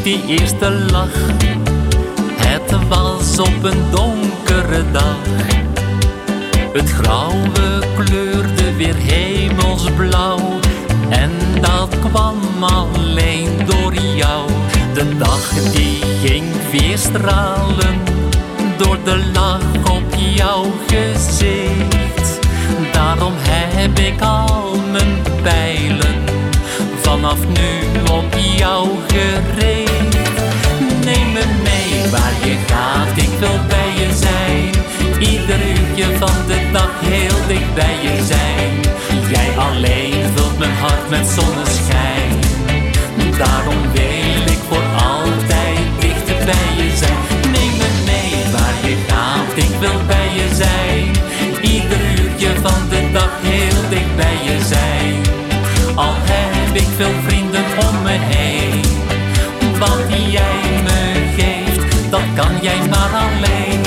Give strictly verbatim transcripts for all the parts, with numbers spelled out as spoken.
die eerste lach. Het was op een donkere dag. Het grauwe kleurde weer hemelsblauw. En dat kwam alleen door jou. De dag die ging weer stralen door de lach op jouw gezicht. Daarom heb ik al mijn pijlen vanaf nu op jou gericht. Neem me mee waar je gaat, ik wil bij je zijn. Ieder uurtje van de dag heel dicht bij je zijn. Jij alleen vult mijn hart met zonneschijn. Daarom wil ik voor altijd dichter bij je zijn. Neem me mee waar je gaat, ik wil bij je zijn. Ieder uurtje van de dag heel dicht bij je zijn. Al heb ik veel vrienden om me heen. Wat jij me geeft, dat kan jij maar alleen.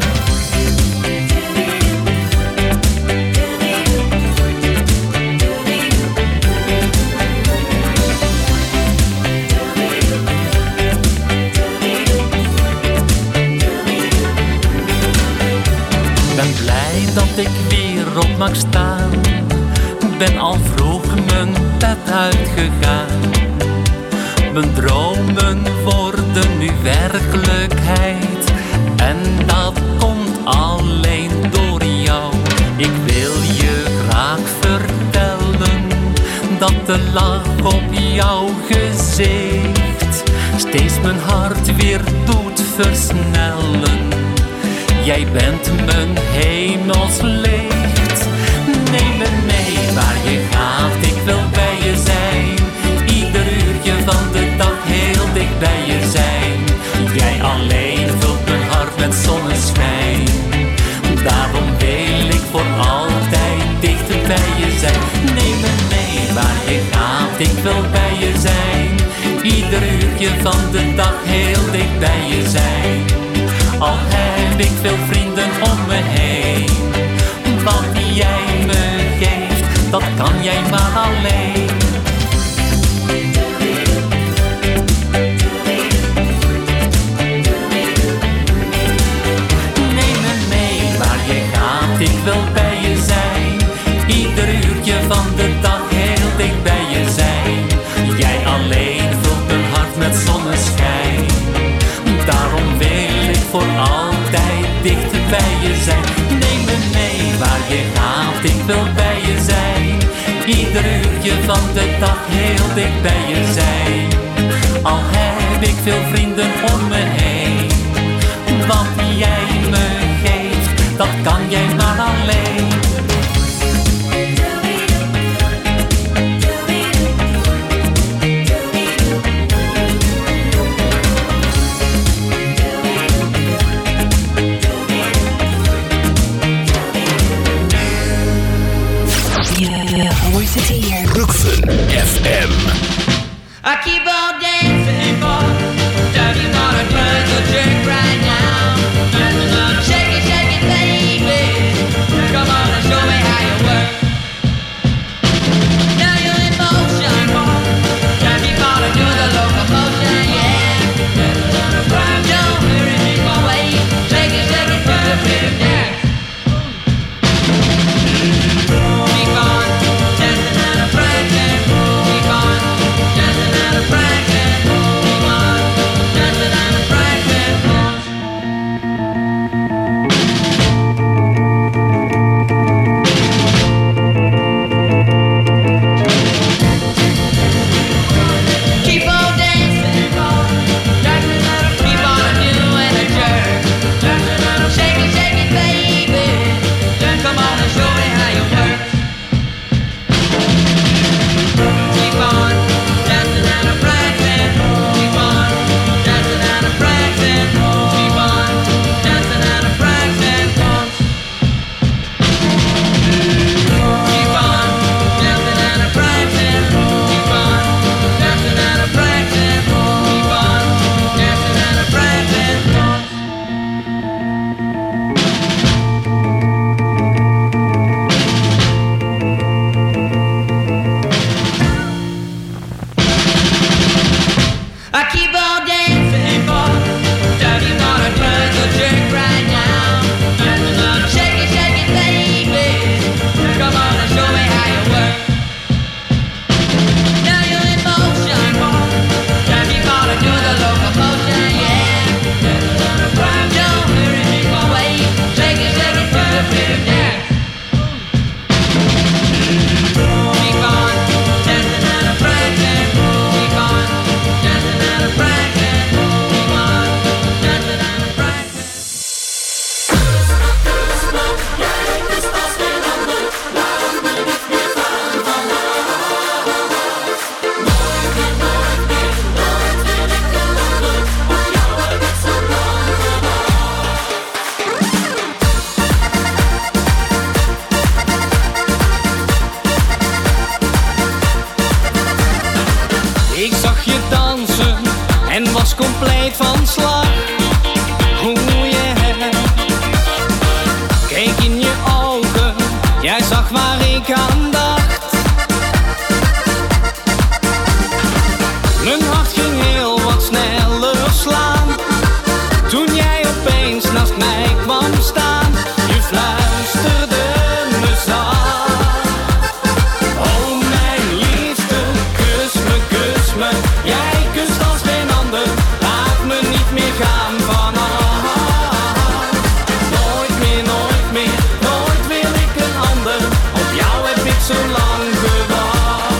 Ben blij dat ik weer op mag staan. Ben al vroeg mijn bed uitgegaan. Mijn dromen worden nu werkelijkheid. En dat komt alleen door jou. Ik wil je graag vertellen dat de lach op jouw gezicht steeds mijn hart weer doet versnellen. Jij bent mijn hemelslicht. Neem me mee waar je gaat, ik wil bij je zijn. Ieder uurtje van de dag heel dicht bij je zijn. Jij alleen vult mijn hart met zonneschijn. Daarom wil ik voor altijd dichter bij je zijn. Neem me mee waar je gaat, ik wil bij je zijn. Ieder uurtje van de dag heel dicht bij je zijn. Al heb ik veel vrienden om me heen. Wat jij me geeft, dat kan jij maar alleen. Neem me mee waar je gaat, ik wil bij je zijn. Ieder uurtje van de dag heel dicht bij je zijn. Jij alleen vult mijn hart met zonneschijn. Daarom wil ik voor altijd dichter bij je zijn. Neem me mee waar je gaat, ik wil bij je zijn. Ieder uurtje van de dag heel dicht bij je zijn. Al heb ik veel vrienden om me heen. Wat jij me geeft, dat kan jij maar alleen. Brooklyn F M. I keep on dancing, boy. Tell you gonna turn the jerk right now. Shake it, shake it, baby. Come on and show me how you work. Now you're in motion, boy. Tell you gonna do the locomotion, yeah. Don't hurry me away. Shake it, shake it, put a bit of dance. Keep on dancing and a prancing. Keep on dancing and a prancing. Keep on dancing and a prancing. Keep on dancing, dancing and a keep on doing a jerk. Shake it, shake it, baby. Come on and show me how you work. Keep on dancing and a prancing. Keep on dancing and a prancing. Keep on dancing and a prancing. Keep on dancing and a prancing. Keep on dancing and a prancing. Keep on dancing and a prancing. I keep on dancing. was compleet van slag. Oeh yeah. Keek in je ogen, jij zag waar ik aan dacht. Mijn hart ging heel wat sneller slaan toen jij opeens naast mij kwam staan. Je fluisterde me zacht. Oh mijn liefste, kus me, kus me. Jij kust als geen ander, laat me niet meer gaan vanaf. Nooit meer, nooit meer, nooit wil ik een ander. Op jou heb ik zo lang gewacht.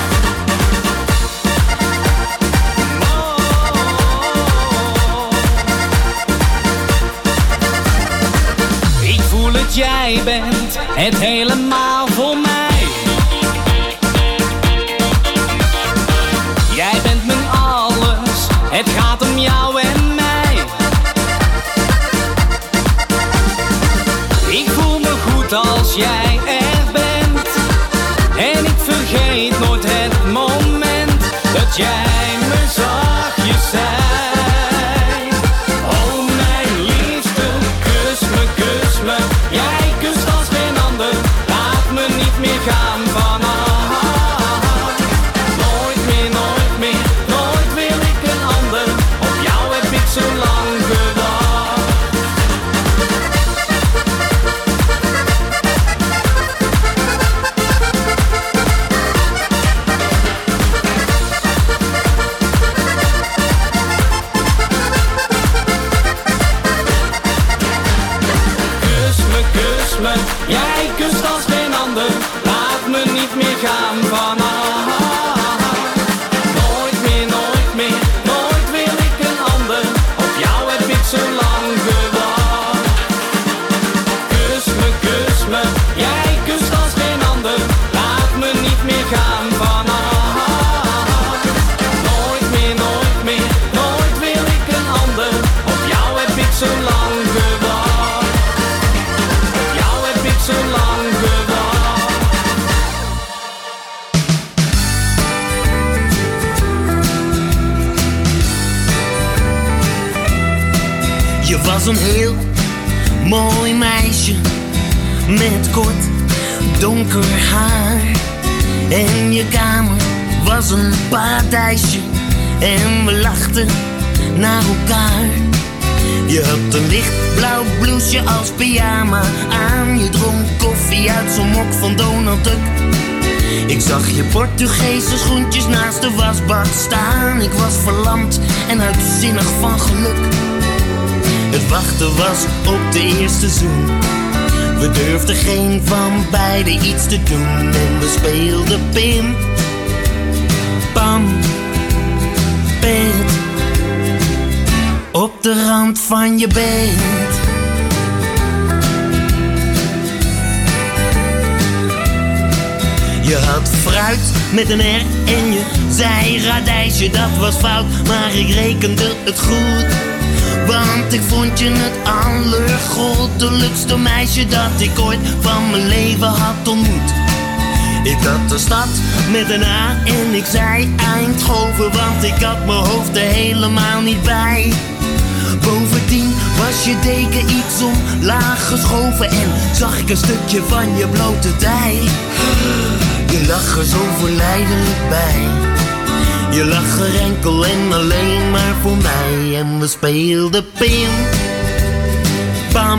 Oh. Ik voel het, jij bent het helemaal voor mij. Jij bent mijn alles, het gaat om jou en mij. Ik voel me goed als jij er bent. En ik vergeet nooit het moment dat jij me zachtjes zei. Oh mijn liefste, kus me, kus me. Jij kust als geen ander, laat me niet meer gaan vanaf. Nooit meer, nooit meer, nooit wil ik een ander. Op jou heb ik zo lang gewacht. Kus me, kus me, jij kust als geen ander. Laat me niet meer gaan vanaf. Nooit meer, nooit meer, nooit wil ik een ander. Op jou heb ik zo lang gewacht. Kus me, kus me, jij kust als geen ander. Laat me niet meer gaan vanaf. Nooit meer, nooit meer, nooit wil ik een ander. Op jou heb ik zo lang gewacht. Op jou heb ik zo lang gewacht. Je was een heel mooi meisje met kort donker haar. En je kamer was een paradijsje en we lachten naar elkaar. Je had een lichtblauw blouseje als pyjama aan. Je dronk koffie uit zo'n mok van Donald Duck. Ik zag je Portugese schoentjes naast de wasbak staan. Ik was verlamd en uitzinnig van geluk. Het wachten was op de eerste zoen. We durfden geen van beiden iets te doen. En we speelden pim, pam, beet. Op de rand van je bed. Je had fruit met een R en je zei radijsje, dat was fout, maar ik rekende het goed. Want ik vond je het allergoddelijkste meisje dat ik ooit van mijn leven had ontmoet. Ik had de stad met een A en ik zei Eindhoven, want ik had mijn hoofd er helemaal niet bij. Bovendien was je deken iets omlaag geschoven en zag ik een stukje van je blote dij. Je lag er zo verleidelijk bij. Je lag er enkel en alleen maar voor mij. En we speelden pim, pam,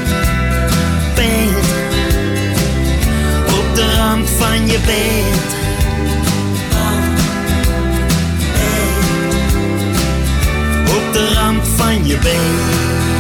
beet. Op de rand van je bed. Op de rand van je bed.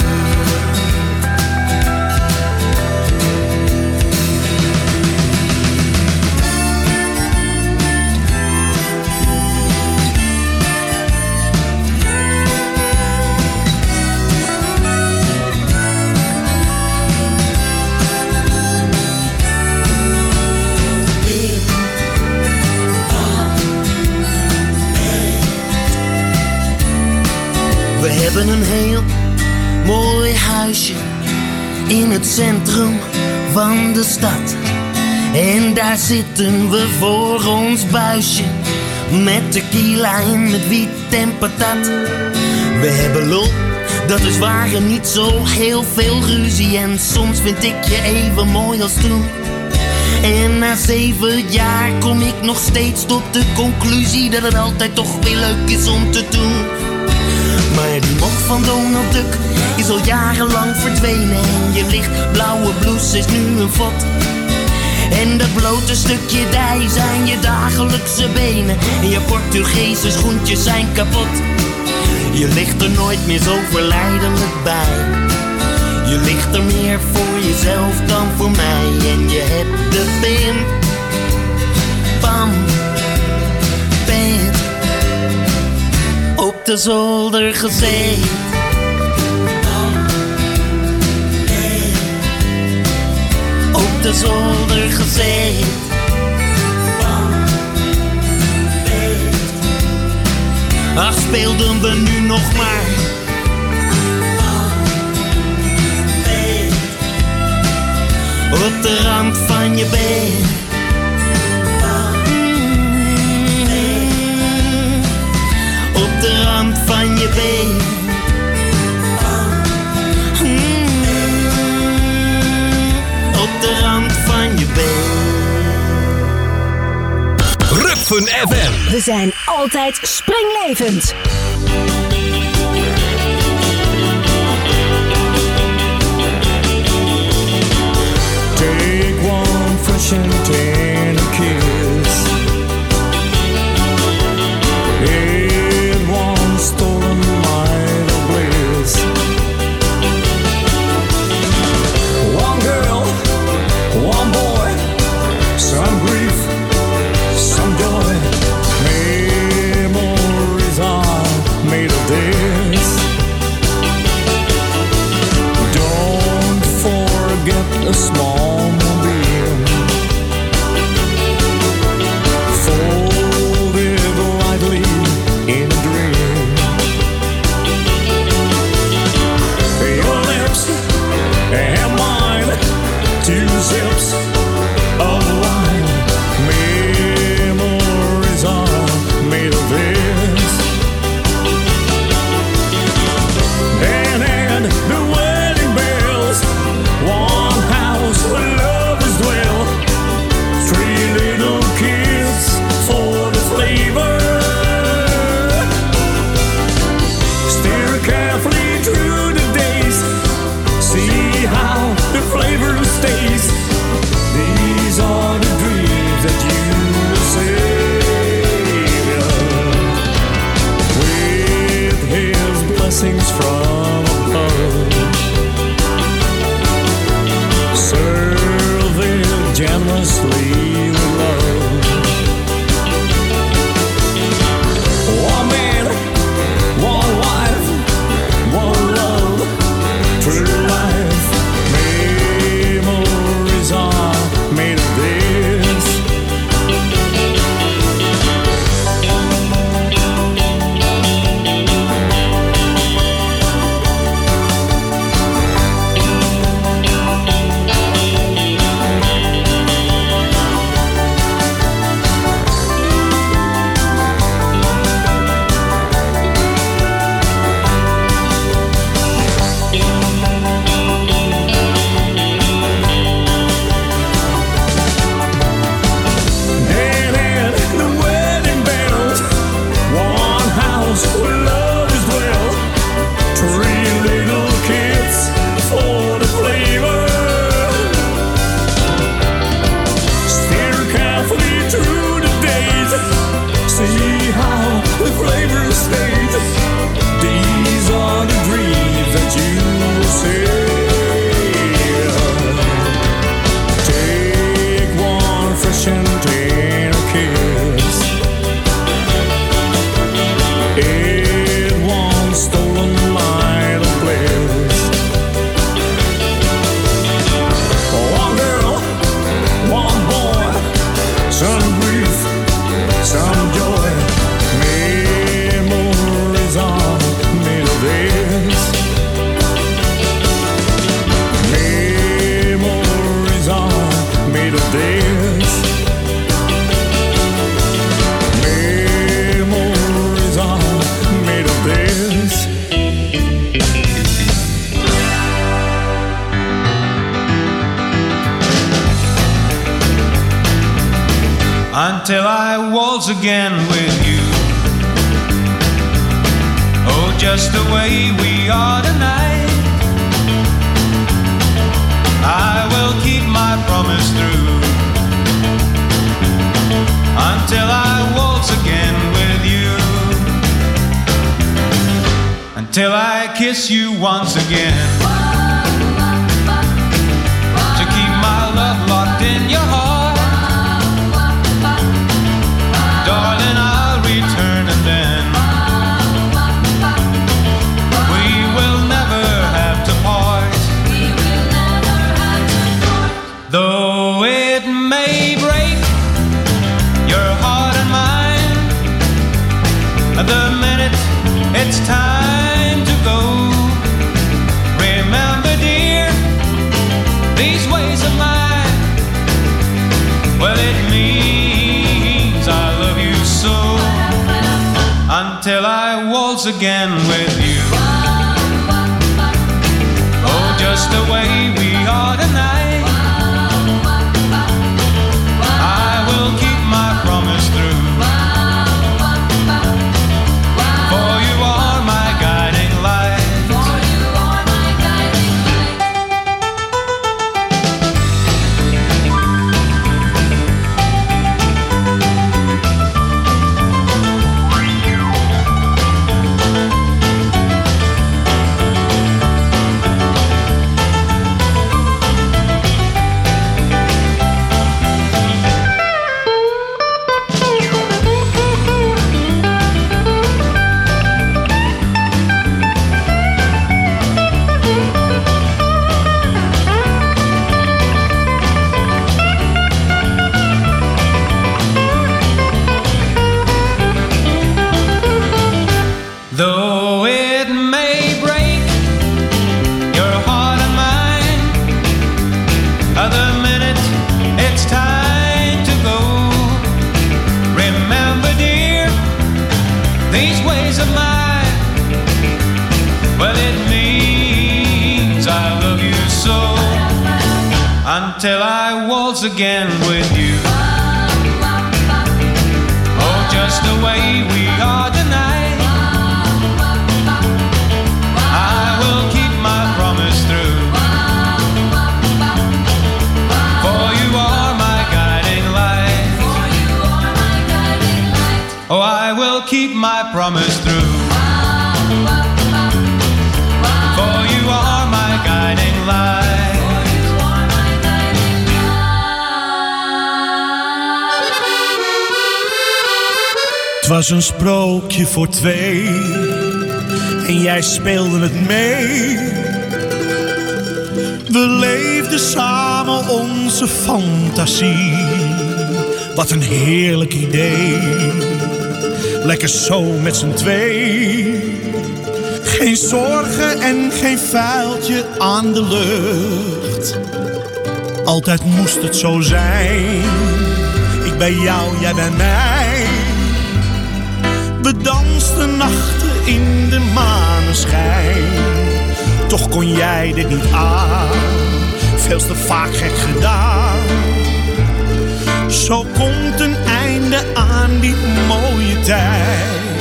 We hebben een heel mooi huisje in het centrum van de stad. En daar zitten we voor ons buisje met tequila en met wiet en patat. We hebben lol, dat is waar en niet zo heel veel ruzie. En soms vind ik je even mooi als toen. En na zeven jaar kom ik nog steeds tot de conclusie dat het altijd toch weer leuk is om te doen. Maar die mop van Donald Duck is al jarenlang verdwenen. En je lichtblauwe blouse is nu een vod. En dat blote stukje dij zijn je dagelijkse benen. En je Portugese schoentjes zijn kapot. Je ligt er nooit meer zo verleidelijk bij. Je ligt er meer voor jezelf dan voor mij. En je hebt de pin van bed op de zolder gezeten. Op de zolder gezeten. Ach, speelden we nu nog maar. Op de rand van je bed. Op de rand van je bed. Op de rand van je bed. Rupfen F M. We zijn altijd springlevend. Take one fresh and tender kiss. It one stolen night of bliss. One girl, one boy, some grief, some joy. Memories are made of this. Don't forget a small sips of wine. Memories are made of this. And, and the wedding bells, one house where lovers dwell. Three little kids for the flavor. Steer carefully through the days. See how the flavor stays. These are the dreams that you will save with His blessings from above. Serve it generously with love. One man, one wife, one love, true life. Memories are made of this. until I waltz again with you. Oh, just the way we are tonight, I will keep my promise through, until I waltz again with you, until I kiss you once again, to keep my love locked in your heart. Darling, I'll return and then we will never have to part. Though it may break your heart and mine the minute it's time to go, remember, dear, these ways of mine, well, it means I love you so, until I waltz again with you. Oh, just the way we are tonight, I will keep my promise through, for you are my guiding light. Though it may break your heart and mine the minute it's time to go, remember, dear, these ways of mine, well, it means I love you so, until I waltz again with you. Oh, just the way we are tonight, I will keep my promise through, for you are my guiding light. Oh, I will keep my promise through, for you are my guiding light. Het was een sprookje voor twee en jij speelde het mee. We leefden samen onze fantasie. Wat een heerlijk idee. Lekker zo met z'n twee. Geen zorgen en geen vuiltje aan de lucht. Altijd moest het zo zijn. Ik bij jou, jij bij mij. We dansten nachten in de maneschijn. Toch kon jij dit niet aan. Veel te vaak gek gedaan. Zo komt een einde aan die mooie tijd.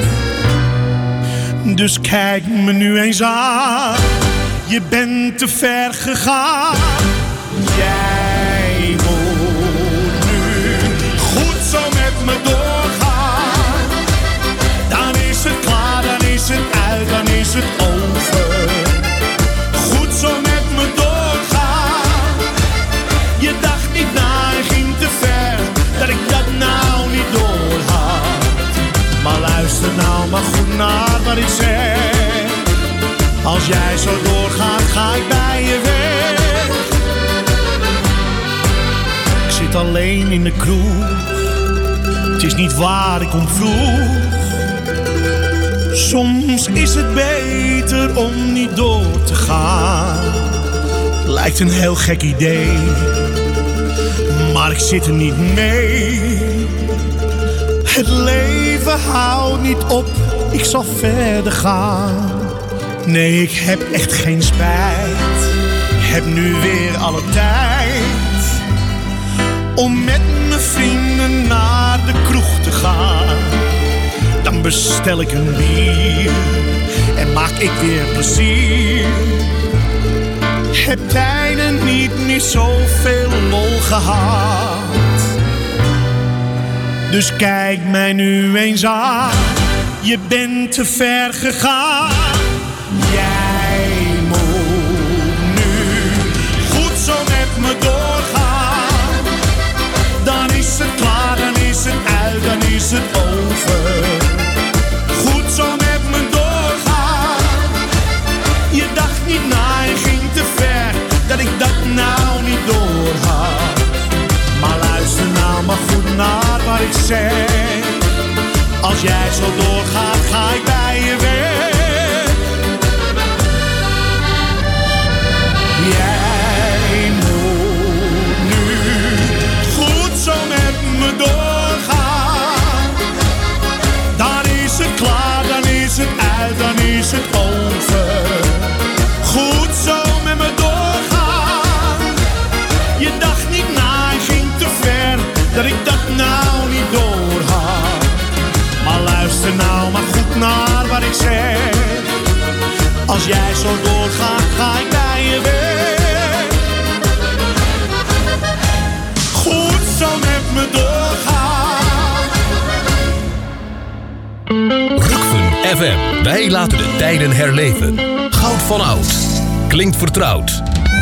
Dus kijk me nu eens aan. Je bent te ver gegaan. Jij moet nu goed zo met me doorgaan. Dan is het klaar, dan is het uit, dan is het over. Goed zo met me doorgaan. Je dacht niet na en ging te ver, dat ik dat nou niet doorhad. Maar luister nou maar goed naar wat ik zeg. Als jij zo doorgaat, ga ik bij je weg. Ik zit alleen in de kroeg. Het is niet waar, ik kom vroeg. Soms is het beter om niet door te gaan. Lijkt een heel gek idee, maar ik zit er niet mee. Het leven houdt niet op, ik zal verder gaan. Nee, ik heb echt geen spijt. Ik heb nu weer alle tijd om met mijn vrienden naar de kroeg te gaan. Dan bestel ik een bier en maak ik weer plezier. Heb tijden niet meer zoveel lol gehad. Dus kijk mij nu eens aan, je bent te ver gegaan. Jij moet nu goed zo met me doorgaan. Dan is het klaar, dan is het uit, dan is het over. Goed zo met me doorgaan. Je dacht niet na, je ging te ver, dat ik dat nou niet doorhaal. Maar luister nou maar goed naar wat ik zeg. Als jij zo doorgaat, ga ik bij je weg. Jij moet nu goed zo met me doorgaan. Dan is het klaar, dan is het uit, dan is het over. Goed zo met me doorgaan. Je dacht niet na, je ging te ver, dat ik dat nou niet doorhaal. Maar luister nou maar goed naar wat ik zeg. Als jij zo doorgaat, ga ik bij je weg. Goed zo met me doorgaan. Rukven F M. Wij laten de tijden herleven. Goud van oud. Klinkt vertrouwd.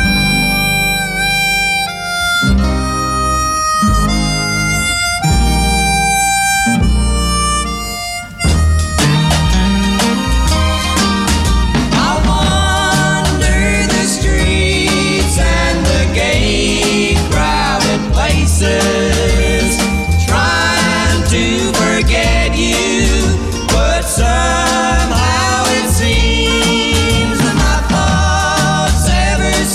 Trying to forget you, but somehow it seems that my thoughts ever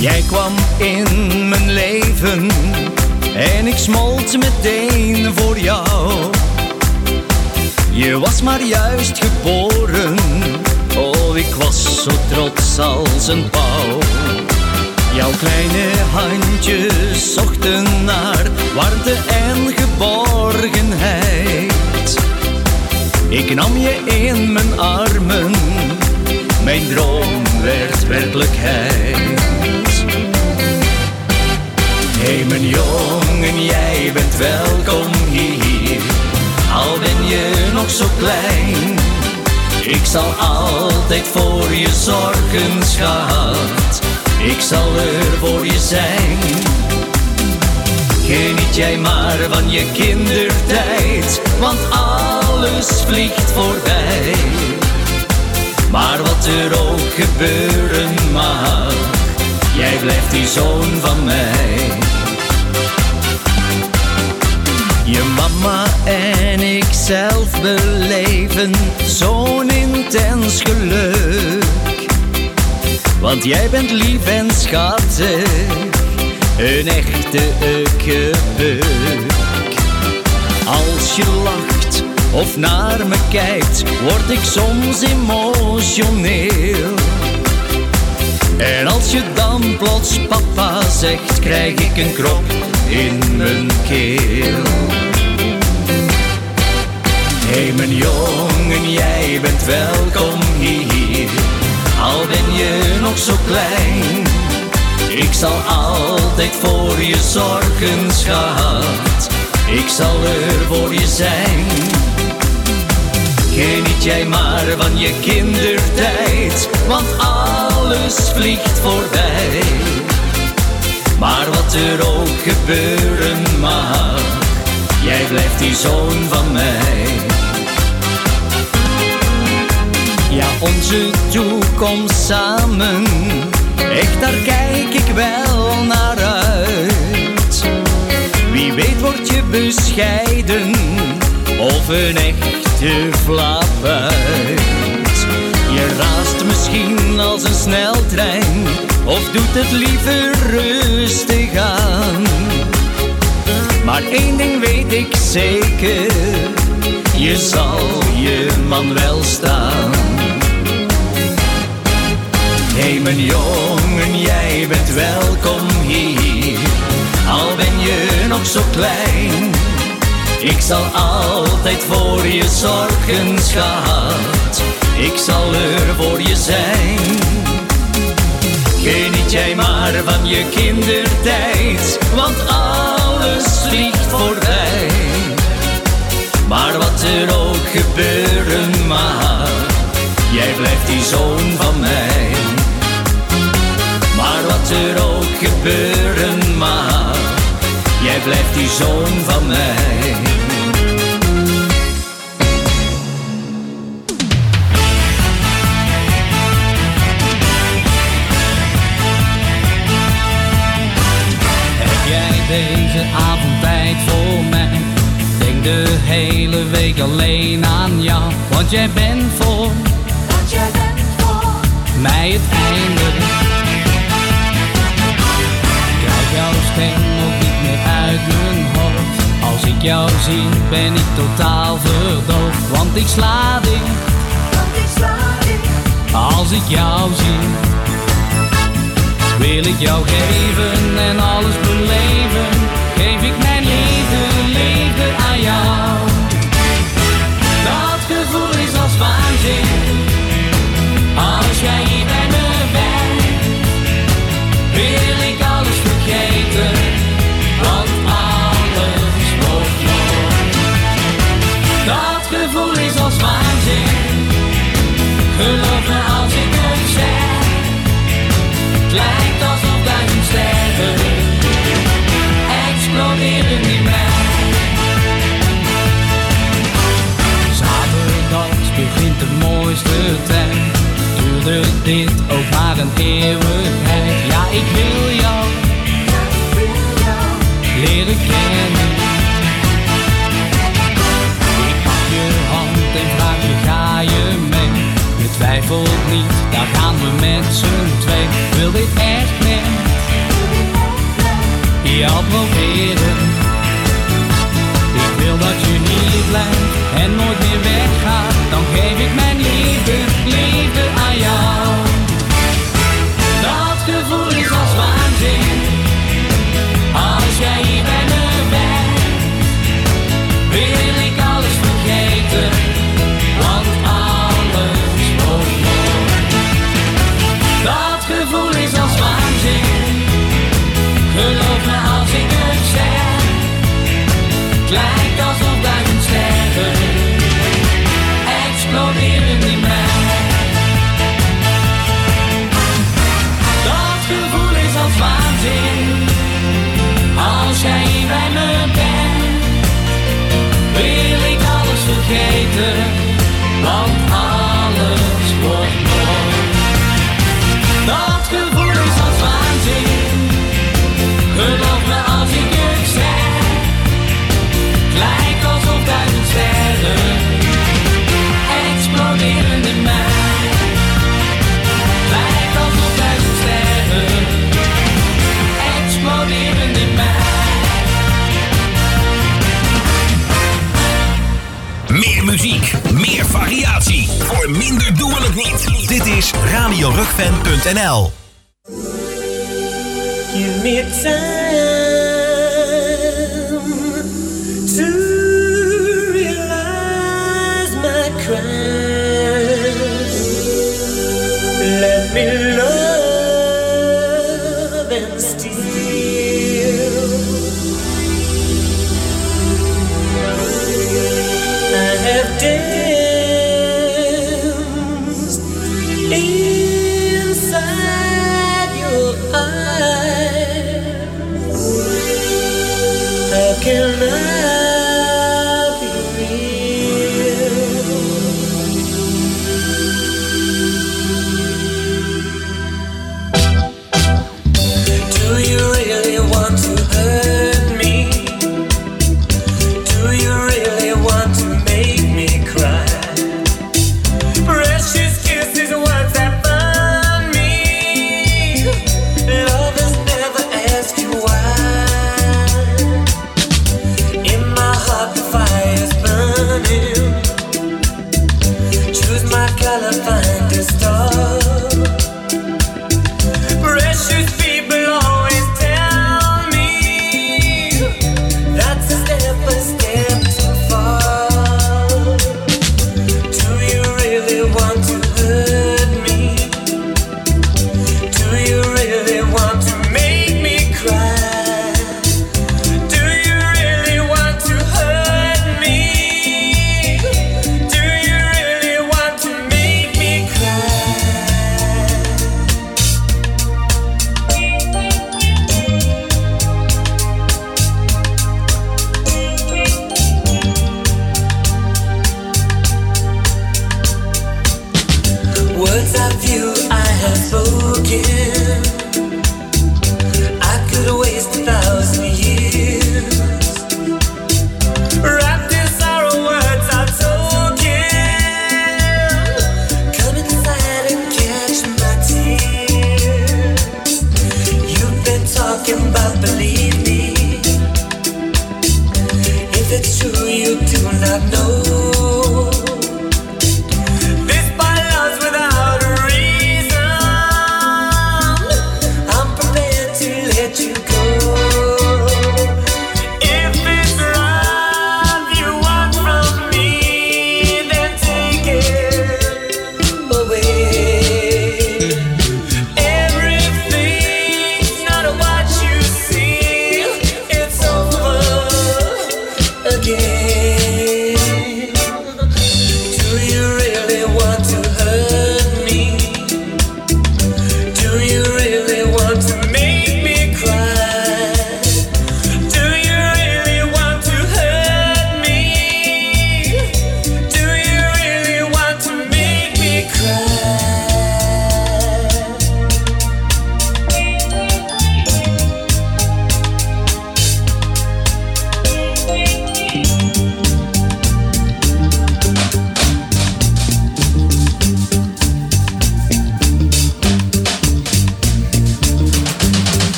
Jij kwam in mijn leven en ik smolt meteen voor jou. Je was maar juist geboren, oh ik was zo trots als een pauw. Jouw kleine handjes zochten naar warmte en geborgenheid. Ik nam je in mijn armen, mijn droom werd werkelijkheid. Hé hey, mijn jongen, jij bent welkom hier, al ben je nog zo klein. Ik zal altijd voor je zorgen, schat, ik zal er voor je zijn. Geniet jij maar van je kindertijd, want alles vliegt voorbij. Maar wat er ook gebeuren mag, jij blijft die zoon van mij. Je mama en ik zelf beleven zo'n intens geluk. Want jij bent lief en schattig, een echte ukkebeuk. Als je lacht of naar me kijkt, word ik soms emotioneel. En als je dan plots papa zegt, krijg ik een krop in mijn keel. Hé hey, mijn jongen, jij bent welkom hier, al ben je nog zo klein. Ik zal altijd voor je zorgen, schat, ik zal er voor je zijn. Geniet jij maar van je kindertijd, want alles vliegt voorbij. Maar wat er ook gebeuren mag, jij blijft die zoon van mij. Ja, onze toekomst samen, echt daar kijk ik wel naar uit. Wie weet word je bescheiden of een echte flapuit. Je raast misschien als een sneltrein of doet het liever rustig aan. Maar één ding weet ik zeker, je zal je man wel staan. Hé hey, mijn jongen, jij bent welkom hier, al ben je nog zo klein. Ik zal altijd voor je zorgen, schat, ik zal er voor je zijn. Geniet jij maar van je kindertijd, want alles vliegt voorbij. Maar wat er ook gebeuren mag, jij blijft die zoon van mij. Maar wat er ook gebeuren mag, jij blijft die zoon van mij. Heb jij deze avond tijd voor mij? Denk de hele week alleen aan jou, want jij bent voor, want jij bent voor mij het einde. Jouw stem ook niet meer uit mijn hoofd. Als ik jou zie ben ik totaal verdoofd. Want ik sla dicht, want ik sla dicht. Als ik jou zie, wil ik jou geven en alles beleven. Geef ik mijn liefde, liefde aan jou. Dat gevoel is als waanzin, als jij hier bij me bent. Wil ik alles vergeten, want alles wordt mooi. Dat gevoel is als waanzin, geloof me als ik het zeg. Het lijkt alsof duizend sterren exploderen in mij. Zaterdags begint de mooiste tijd. Duurde dit ook maar een eeuwigheid. Ja, ik wil jou, ja, ik wil jou leren kennen. Ik pak je hand en vraag je, ga je mee? Je twijfelt niet, daar gaan we met z'n twee. Wil dit echt meer? proberen. Ik wil dat je hier blijft en nooit meer weggaat. Dan geef ik mijn liefde, liefde aan jou. Dat gevoel is als waanzin. Als jij hier bij me bent, wil ik alles vergeten. Want alles wordt mooi. Dat gevoel is als waanzin. Geloof me als ik het zeg. Het lijkt alsof duizend sterren exploderen in mij. Dat gevoel is als waanzin. Als jij hier bij me bent, wil ik alles vergeten. Want alles wordt mooi. Dat gevoel is als waanzin. Geloof me als ik het zeg. Het lijkt alsof duizend sterren exploderen in mij. Het lijkt alsof duizend sterren exploderen in mij. Meer muziek, meer variatie. Voor minder doen we het niet. Dit is radio rugfan punt n l. Give me time to realize my crime. Let me love and steal. I have danced inside your eyes.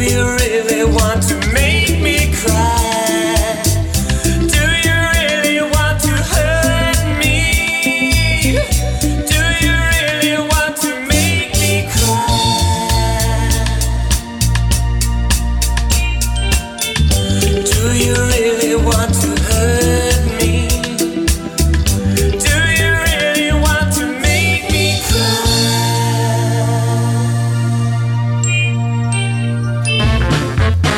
you really want to make me cry? Do you really want to hurt me? Do you really want to make me cry? Do you really want to hurt me? Do you really want to make me cry?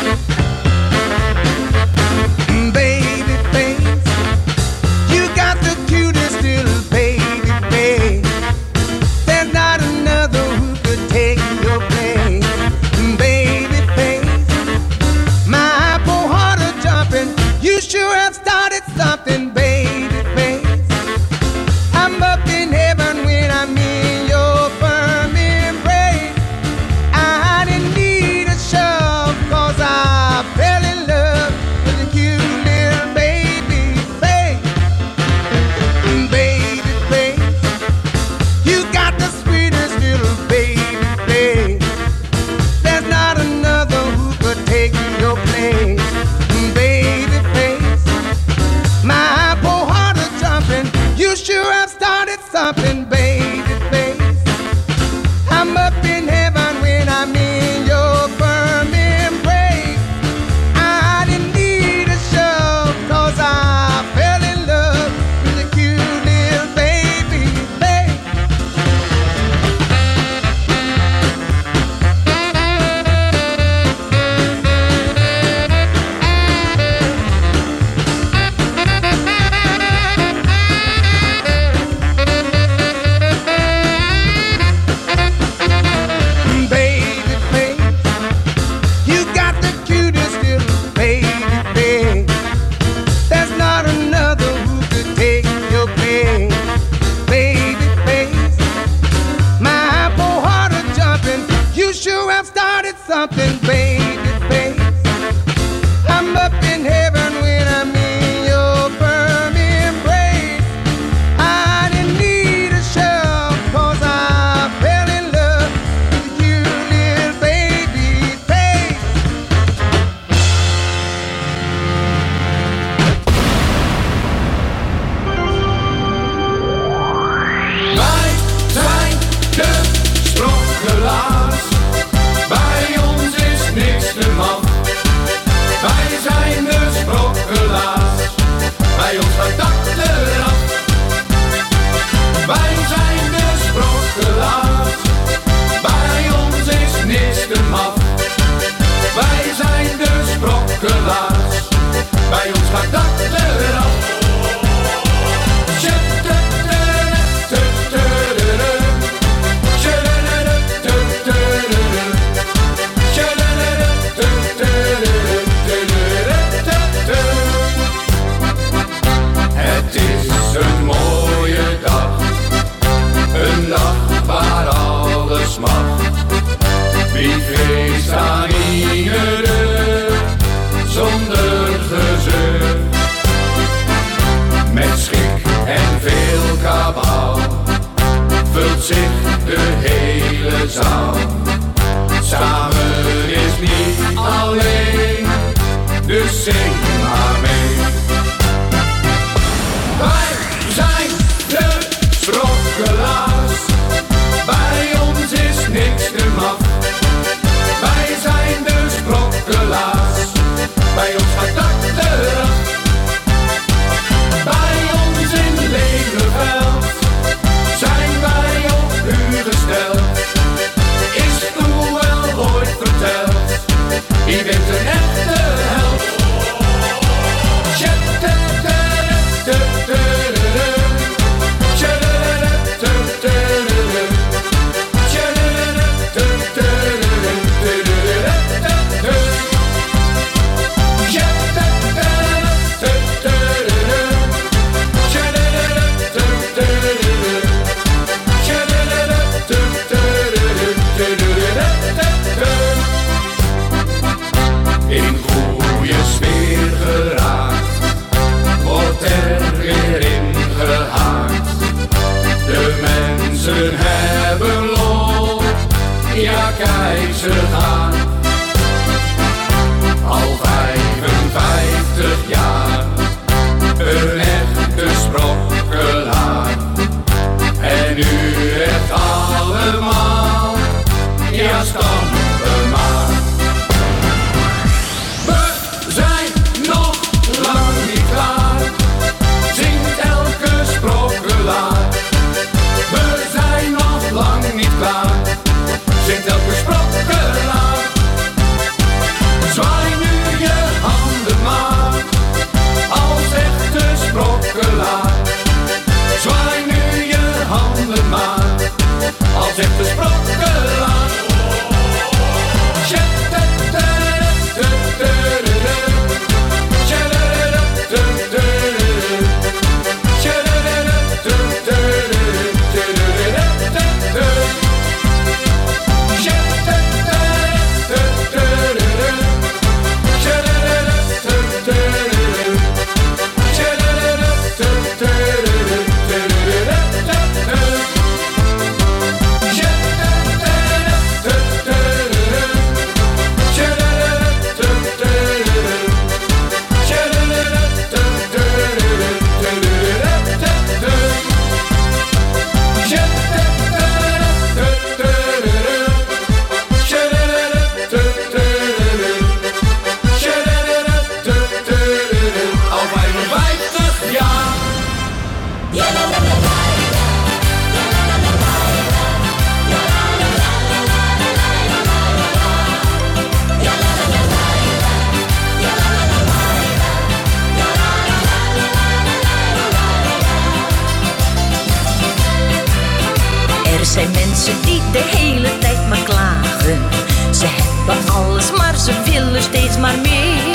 mensen die de hele tijd maar klagen. Ze hebben alles, maar ze willen steeds maar meer.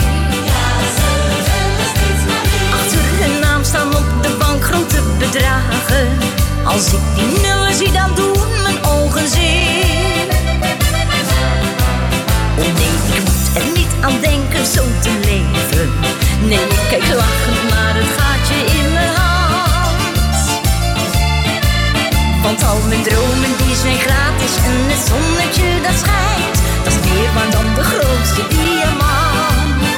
Achter hun naam staan op de bank grote bedragen. Als ik die nullen zie, dan doen mijn ogen zeer. Oh nee, ik moet er niet aan denken zo te leven. Nee, ik kijk lachend naar het gaatje in mijn hand. Want al mijn dromen die zijn gratis en het zonnetje dat schijnt, dat is meer waard dan de grootste diamant.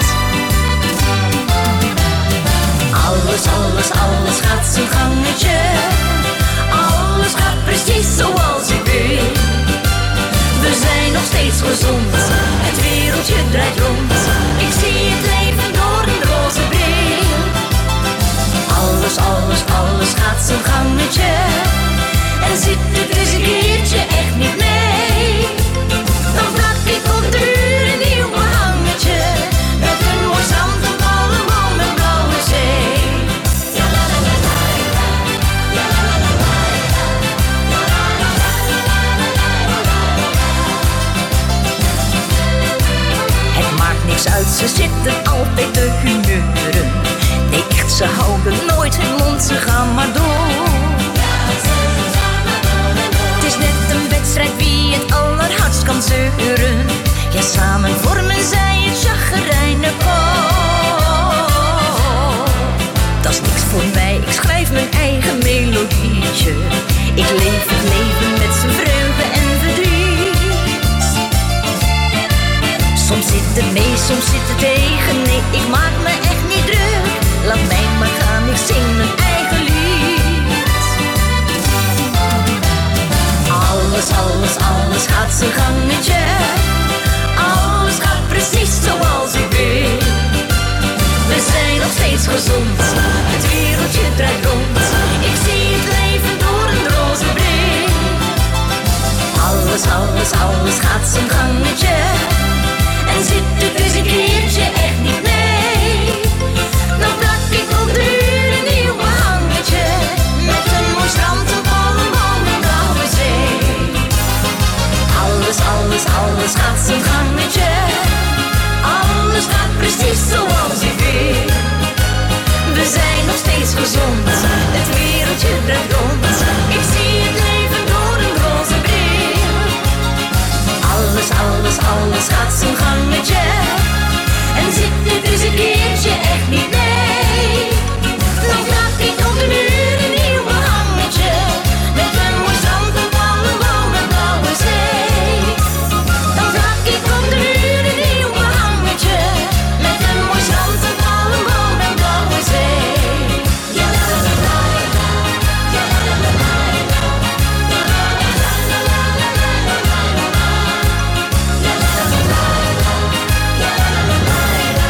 Alles, alles, alles gaat zijn gangetje. Alles gaat precies zoals ik wil. We zijn nog steeds gezond, het wereldje draait rond. Ik zie het leven door een roze bril. Alles, alles, alles gaat zijn gangetje. En zit het dus een keertje echt niet mee, dan plak ik op de muur een nieuw behangetje. Met een mooi strand, een palmboom en blauwe zee. Het maakt niks uit, ze zitten altijd te humeuren. Nee, echt, ze houden nooit hun mond, ze gaan maar door. Het is net een wedstrijd wie het allerhardst kan zeuren. Ja, samen vormen zij het chagrijnen koor. Dat is niks voor mij, ik schrijf mijn eigen melodietje. Ik leef het leven met zijn vreugde en verdriet. Soms zit het mee, soms zit het tegen. Nee, ik maak me echt niet druk. Laat mij maar gaan, ik zing mijn eigen lied. Alles, alles, alles gaat zijn gangetje. Alles gaat precies zoals ik wil. We zijn nog steeds gezond, het wereldje draait rond. Ik zie het leven door een roze bril. Alles, alles, alles gaat zijn gangetje. En zit het dus een keertje echt niet mee, dan plak ik op de muur een nieuw behangetje. Met een mooi strand, een palmboom en blauwe zee. Alles, alles, alles gaat zijn gangetje. Alles gaat precies zoals ik wil. We zijn nog steeds gezond, het wereldje draait rond. Ik zie het leven door een roze bril. Alles, alles, alles gaat zijn gangetje. En zit het dus een keertje echt niet mee, dan plak ik op de muur een nieuw behangetje. Met een mooi strand, een palmboom en blauwe zee. Dan plak ik op de muur een nieuw behangetje. Met een mooi strand, een palmboom en blauwe zee. Ja, la, la, la, la, ja, la, la, la, la, ja, la, la, la, la, la, la, la, la, la, ja, la, la, la, la, ja, la, la, la, la.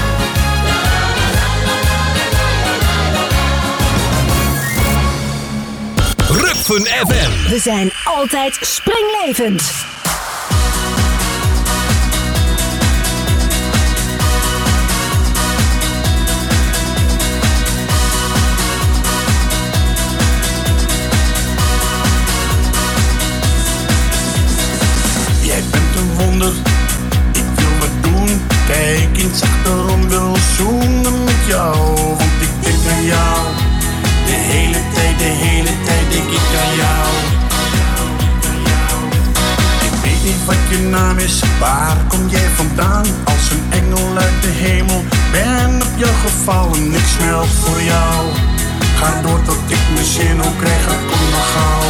Rukven F M. We zijn altijd springlevend. Jij bent een wonder, ik wil wat doen. Kijk eens achterom, wil zoenen met jou. Want ik denk aan jou. De hele tijd, de hele tijd denk ik aan jou. Ik weet niet wat je naam is, waar kom jij vandaan? Als een engel uit de hemel, ben op jou gevallen. Ik smelt voor jou. Ga door tot ik mijn zin ook krijg, kom nog gauw.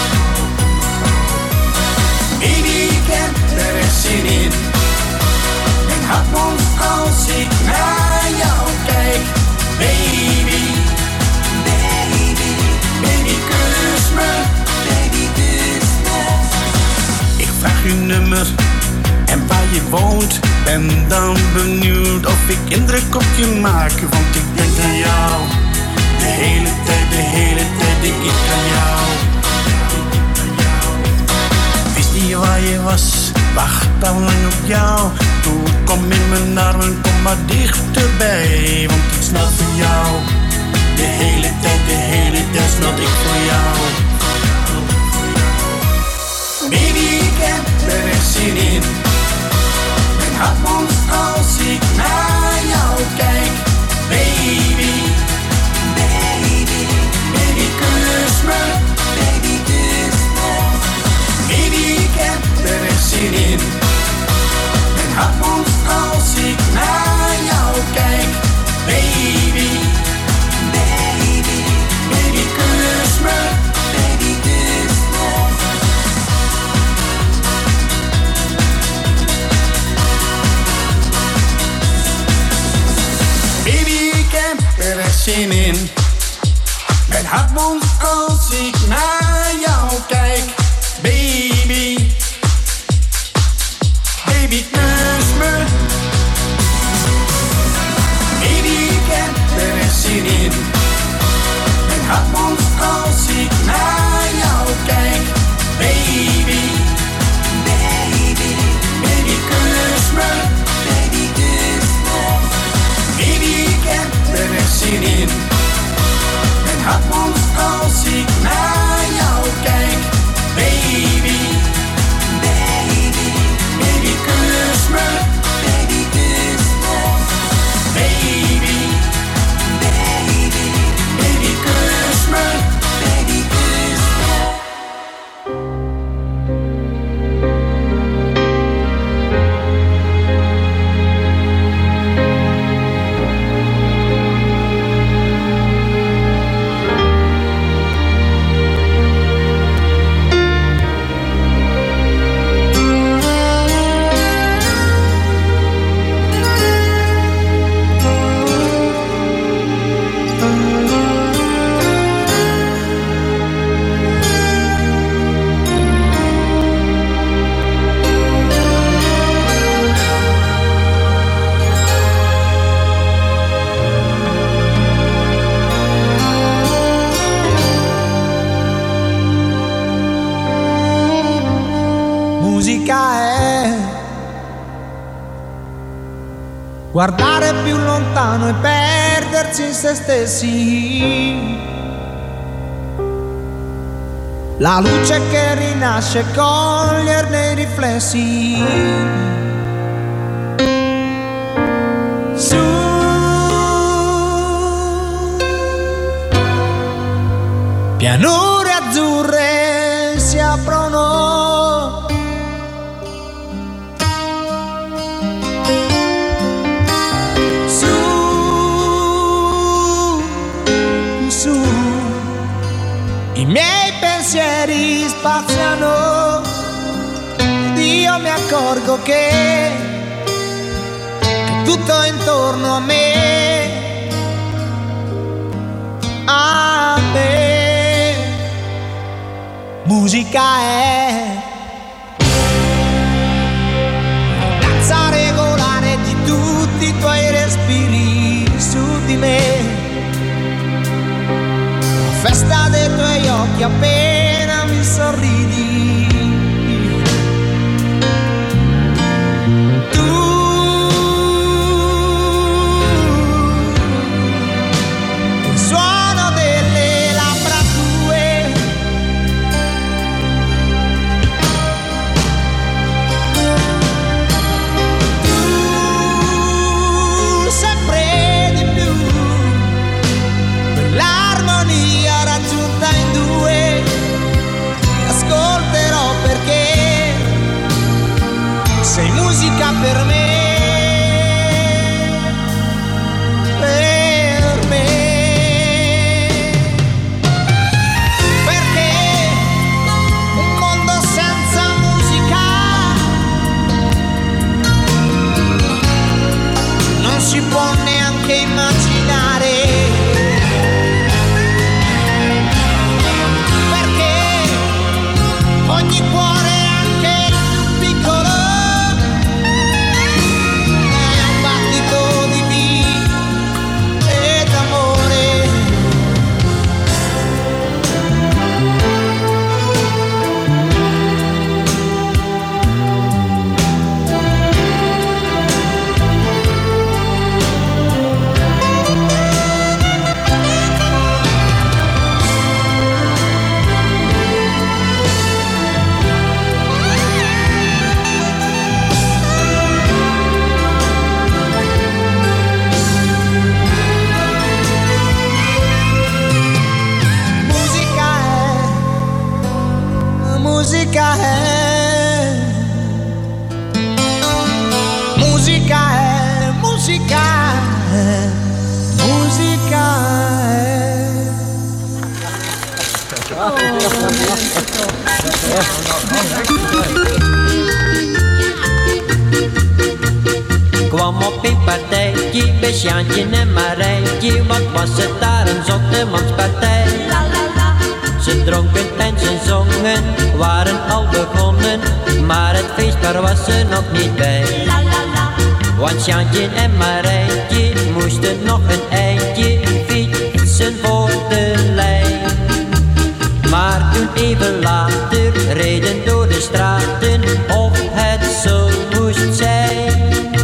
Baby, ik heb er echt zin in. Mijn hart mondt als ik naar jou kijk. Baby, baby, baby, kus me. Baby, kus me. Ik vraag je nummer en waar je woont. Ben dan benieuwd of ik indruk op je maak. Want ik denk aan jou. De hele tijd, de hele tijd denk ik aan jou. Wist niet waar je was, wacht al lang op jou. Toe, kom in mijn armen, kom maar dichterbij. Want ik snap van jou. De hele tijd, de hele tijd snap ik voor jou. Baby, ik heb er zin in. Mijn hart botst als ik naar jou kijk. Baby, baby, baby, kus me. Baby, kus me. Baby, ik heb er zin in. Mijn hart botst als ik naar jou kijk. Baby, baby, baby, kus me. Baby, kus me. Baby, ik heb er zin in. Mijn hart bonst als ik naar jou kijk. Baby, baby, kus me. Baby, ik heb er zin in. Mijn hart bonst als ik naar jou kijk. Baby, baby, baby, kus me. Baby, kus me. Baby, ik heb er zin in. Mijn hart bonst als ik naar jou kijk. Baby, baby, baby, kus me. Baby, kus me. Baby, baby, baby, kus me. Baby, kus me. Musica è guardare più lontano e perdersi in se stessi. La luce che rinasce, coglierne i riflessi. Su, pianure azzurre si aprono. I miei pensieri spaziano ed io mi accorgo che, che tutto intorno a me, a me, musica è danza regolare di tutti i tuoi respiri su di me. Festa dei tuoi occhi appena mi sorridi. Tu, il suono delle labbra tue, Kwam op een partijtje bij Sjaantje en Marijntje. Wat was het daar een zottemanspartij? La la la. Ze dronken en ze zongen, waren al begonnen, maar het feestpaar was er nog niet bij. La la la. Want Sjaantje en Marijntje moesten nog een eindje fietsen voor de lijn. Maar toen even later reden door de straten of het zo moest zijn.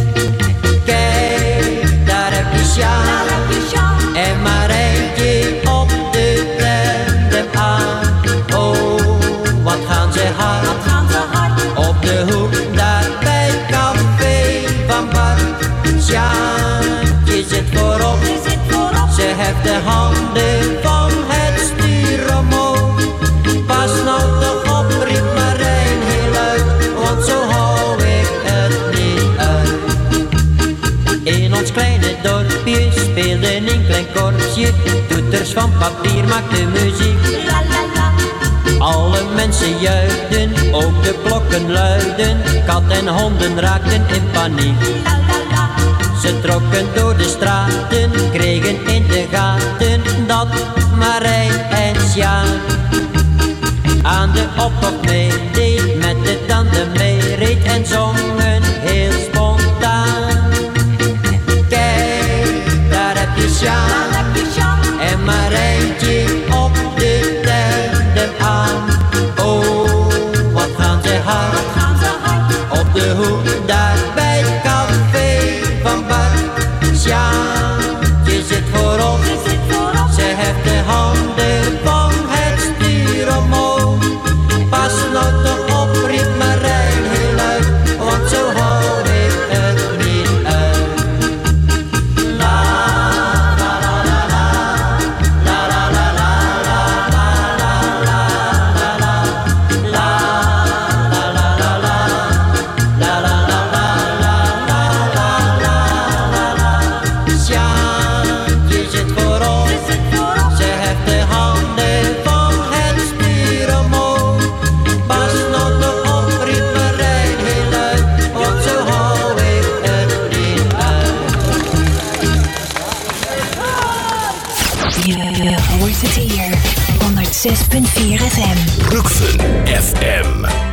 Kijk, daar heb je Sjaan en Marijntje op de tandem aan. Oh, wat gaan ze hard, wat gaan ze hard op de hoek daar bij het café van Bart. Sjaantje zit voorop, ze heeft de handen van het stuur omhoog. Pas nou toch op, riep Marijn heel luid, want zo hou ik het niet uit. In ons kleine dorpje speelde een klein korpsje, toeters van papier maakten muziek. La la la. Alle mensen juichten, ook de klokken luiden, kat en honden raakten in paniek. La la la. Ze trokken door de straten, kregen in de gaten dat Marijn en Sjaan aan de optocht meedeed, met de tanden meereed en zongen heel spontaan. Kijk, daar heb je Sjaan en Marijntje op de tandem aan. Oh, wat gaan ze hard, op de hoek daar bij het café van Bart. Sjaantje zit voorop, ze heeft de handen van het stuur omhoog. Pas nou toch op, riep Marijn heel luid, want zo hou ik het niet uit. La la la la la, la la la la la la la la la la, la la la la la, la la la la la la la. Sjaantje zit voorop, ze heeft de handen van het stuur omhoog. Pas nou toch op, riep Marijn heel luid, want zo hou ik het niet uit. Je, je hoort het hier. honderd zes punt vier F M. Rukven F M.